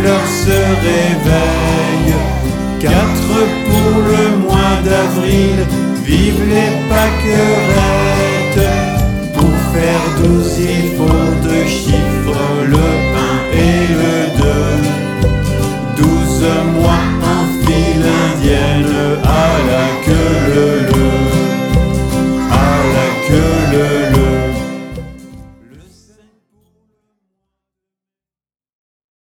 l'heure se réveille. 4 pour le mois d'avril, vive les pâquerettes. Pour faire 12 il faut 2 chiffres.